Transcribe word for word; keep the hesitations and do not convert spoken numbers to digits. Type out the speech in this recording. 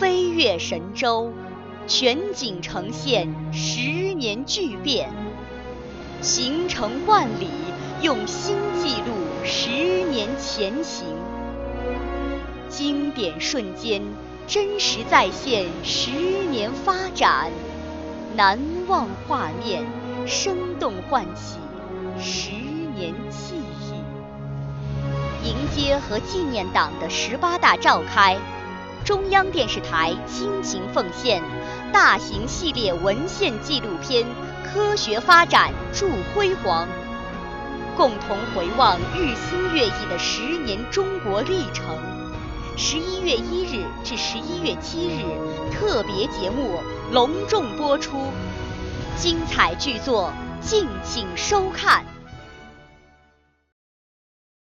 飞越神州，全景呈现十年巨变，行程万里，用心记录十年前行。经典瞬间，真实再现十年发展，难忘画面，生动唤起十年记忆。迎接和纪念党的十八大召开，中央电视台倾情奉献大型系列文献纪录片《科学发展铸辉煌》，共同回望日新月异的十年中国历程。十一月一日至十一月七日特别节目隆重播出，精彩剧作敬请收看。